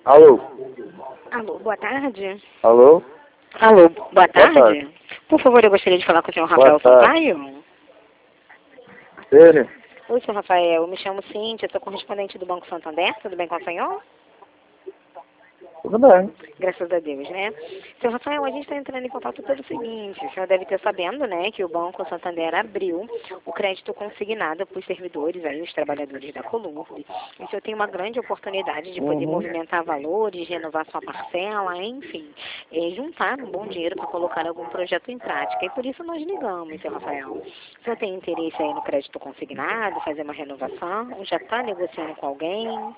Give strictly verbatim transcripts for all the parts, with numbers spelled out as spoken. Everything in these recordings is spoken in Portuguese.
Alô? Alô, boa tarde. Alô? Alô, boa tarde. Boa tarde. Por favor, eu gostaria de falar com o senhor Boa Rafael tarde. Sampaio. Ele? Oi, senhor Rafael, eu me chamo Cíntia, sou correspondente do Banco Santander, tudo bem com o senhor? Tudo bem. Graças a Deus, né? Senhor Rafael, a gente está entrando em contato pelo seguinte, o senhor deve ter sabendo, né, que o Banco Santander abriu o crédito consignado para os servidores, aí, os trabalhadores da Columbe. E o senhor tem uma grande oportunidade de poder Uhum. movimentar valores, renovar sua parcela, enfim, é, juntar um bom dinheiro para colocar algum projeto em prática. E por isso nós ligamos, senhor Rafael. O senhor tem interesse aí no crédito consignado, fazer uma renovação? Já está negociando com alguém?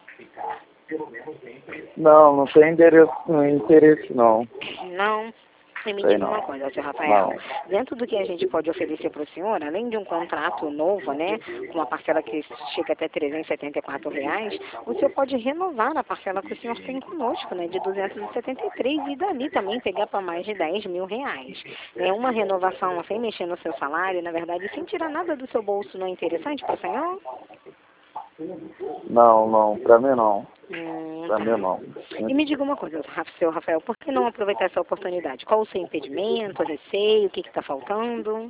Não, não tem endereço, não, interesse não. Não. E me Sei diga não. uma coisa, senhor Rafael, Não. dentro do que a gente pode oferecer para o senhor, além de um contrato novo, né, com uma parcela que chega até trezentos e setenta e quatro reais, o senhor pode renovar a parcela que o senhor tem conosco, né, de duzentos e setenta e três e dali também pegar para mais de dez mil reais. É uma renovação sem mexer no seu salário, na verdade, sem tirar nada do seu bolso, não é interessante para o senhor? Não, não, pra mim não. Hum, Pra tá. mim não. E me diga uma coisa, Ra- seu Rafael, por que não aproveitar essa oportunidade? Qual o seu impedimento, receio, o que está faltando?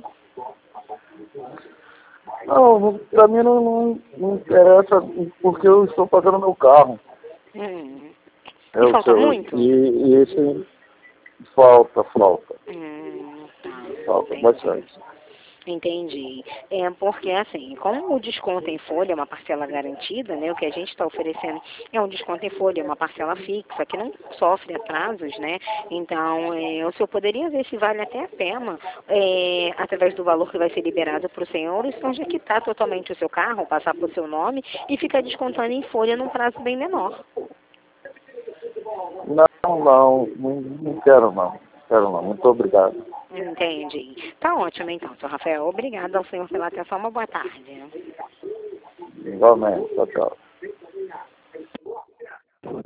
Não, não- pra mim não, não, não interessa porque eu estou pagando meu carro. Hum. É E o falta seu. muito? E, e esse falta, falta. Hum, tá, Falta entendi. bastante. Entendi. É porque, assim, como o desconto em folha é uma parcela garantida, né? O que a gente está oferecendo é um desconto em folha, é uma parcela fixa, que não sofre atrasos, né? Então, é, o senhor poderia ver se vale até a pena, é, através do valor que vai ser liberado para o senhor, o senhor já quitar totalmente o seu carro, passar por seu nome e ficar descontando em folha num prazo bem menor. Não, não, não, não quero não. Quero não. Muito obrigado. Entendi. Tá ótimo, então, senhor Rafael. Obrigada ao senhor pela atenção. Uma boa tarde. Igualmente. Tchau, tchau.